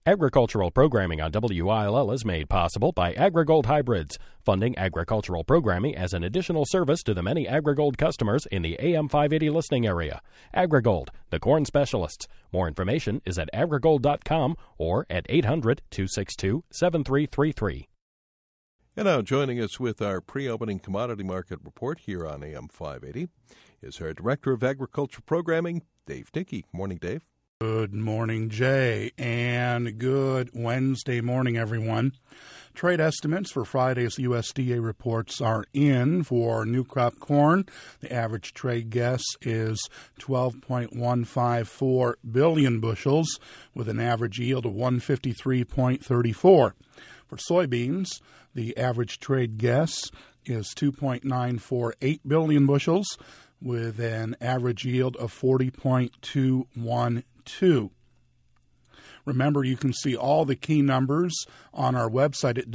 Agricultural programming on WILL is made possible by AgriGold Hybrids, funding agricultural programming as an additional service to the many AgriGold customers in the AM 580 listening area. AgriGold, the corn specialists. More information is at agrigold.com or at 800-262-7333. And now joining us with our pre-opening commodity market report here on AM 580 is our Director of Agriculture Programming, Dave Dickey. Morning, Dave. Good morning, Jay, and good Wednesday morning, everyone. Trade estimates for Friday's USDA reports are in for new crop corn. The average trade guess is 12.154 billion bushels with an average yield of 153.34. For soybeans, the average trade guess is 2.948 billion bushels with an average yield of 40.212. Remember, you can see all the key numbers on our website at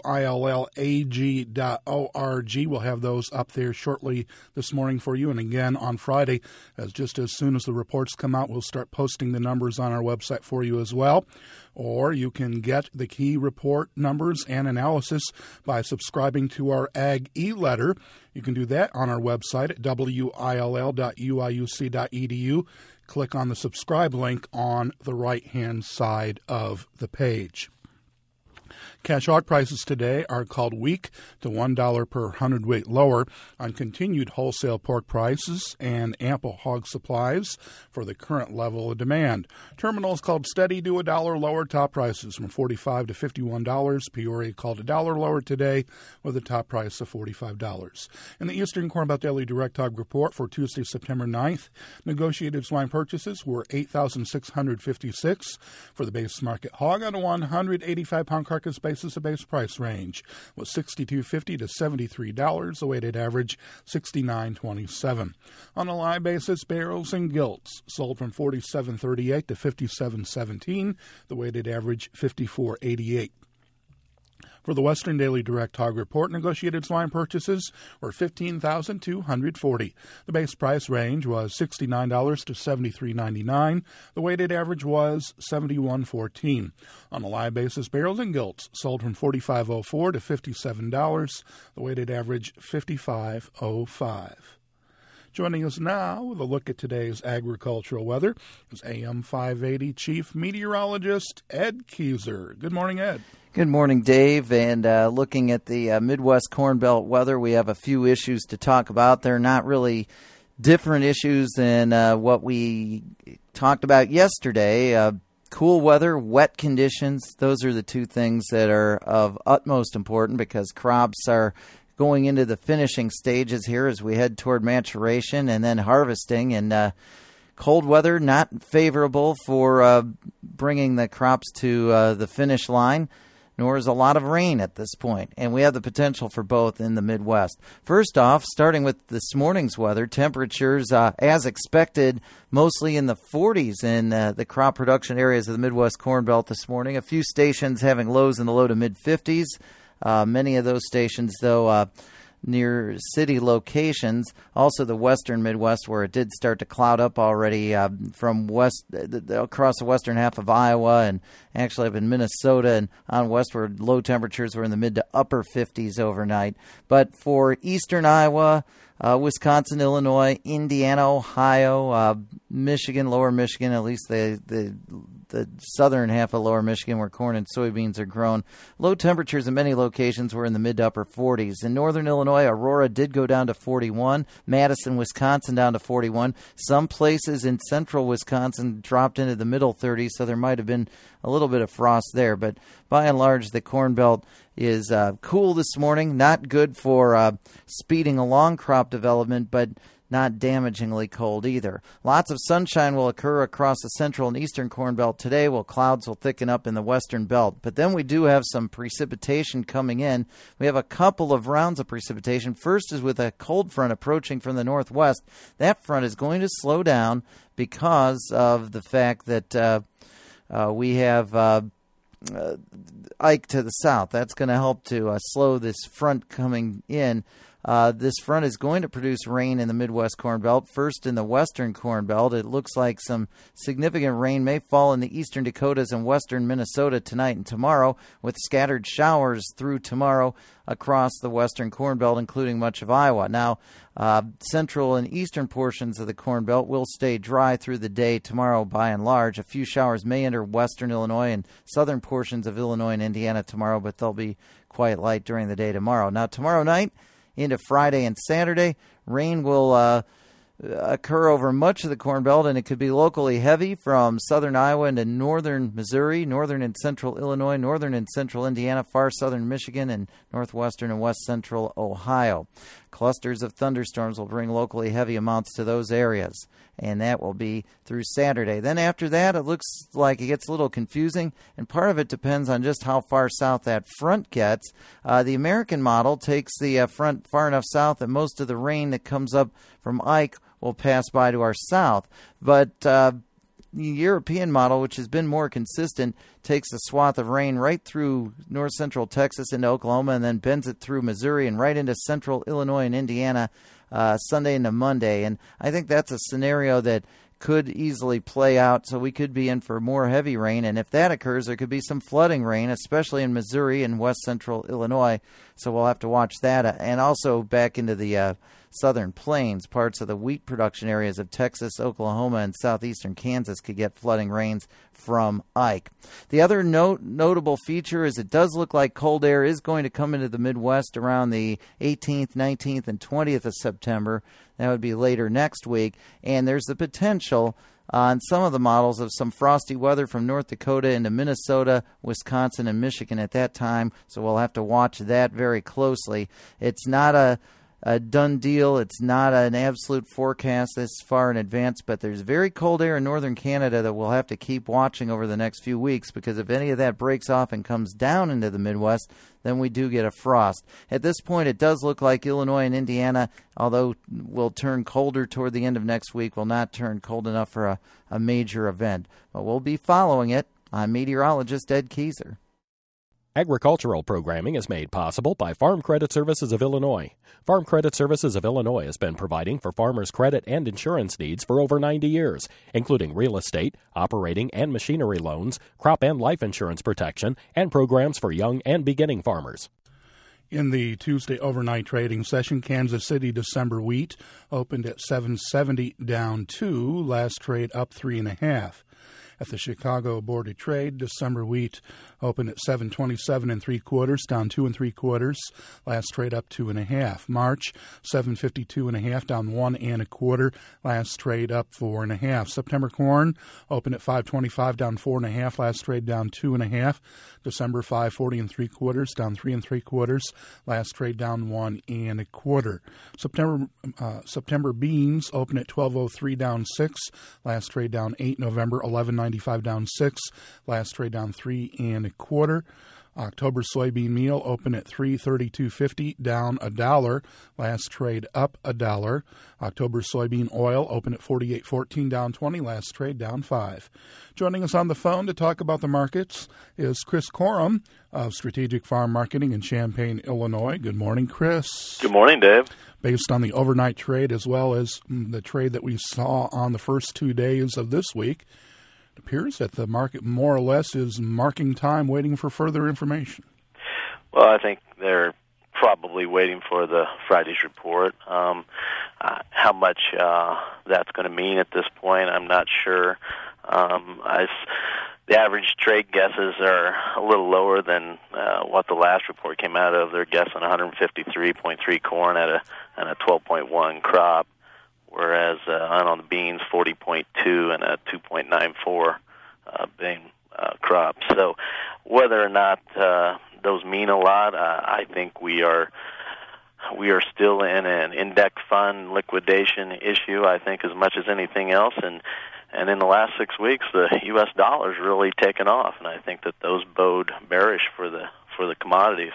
willag.org. We'll have those up there shortly this morning for you. And again, on Friday, just as soon as the reports come out, we'll start posting the numbers on our website for you as well. Or you can get the key report numbers and analysis by subscribing to our Ag e-letter. You can do that on our website at will.uiuc.edu. Click on the subscribe link on the right-hand side of the page. Cash hog prices today are called weak to $1 per hundredweight lower on continued wholesale pork prices and ample hog supplies for the current level of demand. Terminals called steady to $1 lower, top prices from $45 to $51. Peoria called $1 lower today with a top price of $45. In the Eastern Corn Belt Daily Direct Hog Report for Tuesday, September 9th, negotiated swine purchases were 8,656 for the base market hog on a 185-pound carcass basis. The base price range was $62.50 to $73. The weighted average $69.27. On a live basis, barrels and gilts sold from $47.38 to $57.17. The weighted average $54.88. For the Western Daily Direct Hog Report, negotiated swine purchases were $15,240. The base price range was $69 to $73.99. The weighted average was $71.14. On a live basis, barrels and gilts sold from $45.04 to $57. The weighted average $55.05. Joining us now with a look at today's agricultural weather is AM 580 Chief Meteorologist Ed Keyser. Good morning, Ed. Good morning, Dave. And looking at the Midwest Corn Belt weather, we have a few issues to talk about. They're not really different issues than what we talked about yesterday. Cool weather, wet conditions, those are the two things that are of utmost importance because crops are going into the finishing stages here as we head toward maturation and then harvesting. And cold weather, not favorable for bringing the crops to the finish line, nor is a lot of rain at this point. And we have the potential for both in the Midwest. First off, starting with this morning's weather, temperatures, as expected, mostly in the 40s in the crop production areas of the Midwest Corn Belt this morning. A few stations having lows in the low to mid-50s. Many of those stations, though, near city locations. Also the western Midwest, where it did start to cloud up already from west across the western half of Iowa and actually up in Minnesota and on westward, low temperatures were in the mid to upper 50s overnight. But for eastern Iowa, Wisconsin, Illinois, Indiana, Ohio, Michigan, lower Michigan, at least the southern half of lower Michigan where corn and soybeans are grown. Low temperatures in many locations were in the mid to upper 40s. In northern Illinois, Aurora did go down to 41. Madison, Wisconsin down to 41. Some places in central Wisconsin dropped into the middle 30s, so there might have been a little bit of frost there. But by and large, the Corn Belt is cool this morning. Not good for speeding along crop development, but not damagingly cold either. Lots of sunshine will occur across the central and eastern Corn Belt today, while clouds will thicken up in the western belt. But then we do have some precipitation coming in. We have a couple of rounds of precipitation. First is with a cold front approaching from the northwest. That front is going to slow down because of the fact that we have Ike to the south. That's going to help to slow this front coming in. This front is going to produce rain in the Midwest Corn Belt, first in the Western Corn Belt. It looks like some significant rain may fall in the eastern Dakotas and western Minnesota tonight and tomorrow, with scattered showers through tomorrow across the Western Corn Belt, including much of Iowa. Now, central and eastern portions of the Corn Belt will stay dry through the day tomorrow by and large. A few showers may enter western Illinois and southern portions of Illinois and Indiana tomorrow, but they'll be quite light during the day tomorrow. Now, tomorrow night into Friday and Saturday, rain will occur over much of the Corn Belt, and it could be locally heavy from southern Iowa into northern Missouri, northern and central Illinois, northern and central Indiana, far southern Michigan, and northwestern and west central Ohio. Clusters of thunderstorms will bring locally heavy amounts to those areas, and that will be through Saturday. Then after that, it looks like it gets a little confusing, and part of it depends on just how far south that front gets. The American model takes the front far enough south that most of the rain that comes up from Ike will pass by to our south. But the European model, which has been more consistent, takes a swath of rain right through north central Texas into Oklahoma and then bends it through Missouri and right into central Illinois and Indiana Sunday into Monday. And I think that's a scenario that could easily play out, so we could be in for more heavy rain. And if that occurs, there could be some flooding rain, especially in Missouri and west central Illinois. So we'll have to watch that. And also back into the southern plains, parts of the wheat production areas of Texas, Oklahoma, and southeastern Kansas could get flooding rains from Ike. The other notable feature is it does look like cold air is going to come into the Midwest around the 18th, 19th, and 20th of September. That would be later next week. And there's the potential on some of the models of some frosty weather from North Dakota into Minnesota, Wisconsin, and Michigan at that time. So we'll have to watch that very closely. It's not a done deal. It's not an absolute forecast this far in advance, but there's very cold air in northern Canada that we'll have to keep watching over the next few weeks, because if any of that breaks off and comes down into the Midwest, then we do get a frost. At this point, it does look like Illinois and Indiana, although will turn colder toward the end of next week, will not turn cold enough for a major event. But we'll be following it. I'm meteorologist Ed Kieser. Agricultural programming is made possible by Farm Credit Services of Illinois. Farm Credit Services of Illinois has been providing for farmers' credit and insurance needs for over 90 years, including real estate, operating and machinery loans, crop and life insurance protection, and programs for young and beginning farmers. In the Tuesday overnight trading session, Kansas City December wheat opened at $7.70 down 2, last trade up 3.5. At the Chicago Board of Trade, December wheat opened at $7.27 3/4, down 2 3/4. Last trade up 2.5. March $7.52.5, down 1 1/4. Last trade up 4.5. September corn opened at $5.25, down 4.5. Last trade down 2.5. December $5.40 3/4, down 3 3/4. Last trade down 1 1/4. September beans opened at $12.03, down 6. Last trade down 8. November $11.95, down 6. Last trade down 3 1/4. October soybean meal opened at $3.3250, down $1. Last trade up $1. October soybean oil opened at $48.14, down 20. Last trade down 5. Joining us on the phone to talk about the markets is Chris Corum of Strategic Farm Marketing in Champaign, Illinois. Good morning, Chris. Good morning, Dave. Based on the overnight trade as well as the trade that we saw on the first 2 days of this week, it appears that the market more or less is marking time, waiting for further information. Well, I think they're probably waiting for the Friday's report. How much that's going to mean at this point, I'm not sure. The average trade guesses are a little lower than what the last report came out of. They're guessing 153.3 corn at a 12.1 crop. Whereas on the beans, 40.2 and a 2.94 bean crop. So whether or not those mean a lot, I think we are still in an index fund liquidation issue, I think, as much as anything else. And in the last 6 weeks, the U.S. dollar's really taken off, and I think that those bode bearish for the commodities.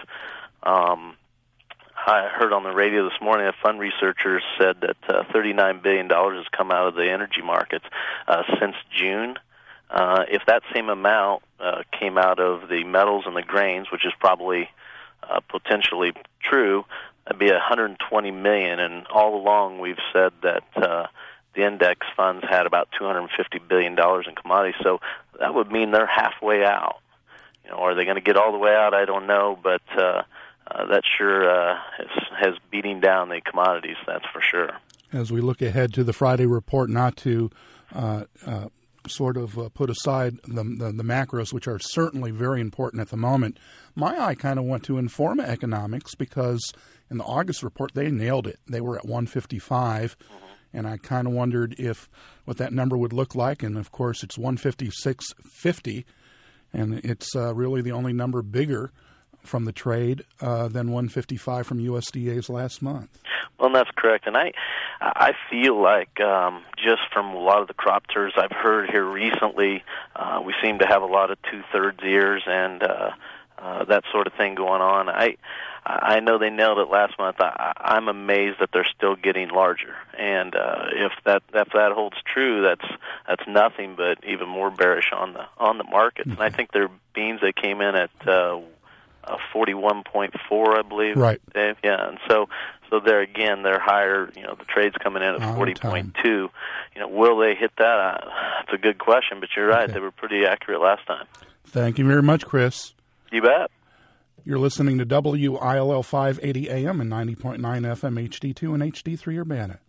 I heard on the radio this morning that fund researchers said that $39 billion has come out of the energy markets since June. If that same amount came out of the metals and the grains, which is probably potentially true, that'd be $120 million. And all along we've said that the index funds had about $250 billion in commodities. So that would mean they're halfway out. Are they going to get all the way out? I don't know, but that sure has beating down the commodities, that's for sure. As we look ahead to the Friday report, not to put aside the macros, which are certainly very important at the moment, my eye kind of went to Informa Economics because in the August report, they nailed it. They were at 155, and I kind of wondered what that number would look like, and of course it's 156.50, and it's really the only number bigger from the trade than 155 from USDA's last month. Well, that's correct, and I feel like just from a lot of the crop tours I've heard here recently, we seem to have a lot of 2/3 ears and that sort of thing going on. I know they nailed it last month. I'm amazed that they're still getting larger, and if that holds true, that's nothing but even more bearish on the markets. And I think their beans, they came in at 41.4, I believe. Right. Dave? Yeah, and so there again, they're higher. The trade's coming in at 40.2. Will they hit that? It's a good question, but you're right. Okay. They were pretty accurate last time. Thank you very much, Chris. You bet. You're listening to WILL 580 AM and 90.9 FM HD2 and HD3 Urbana.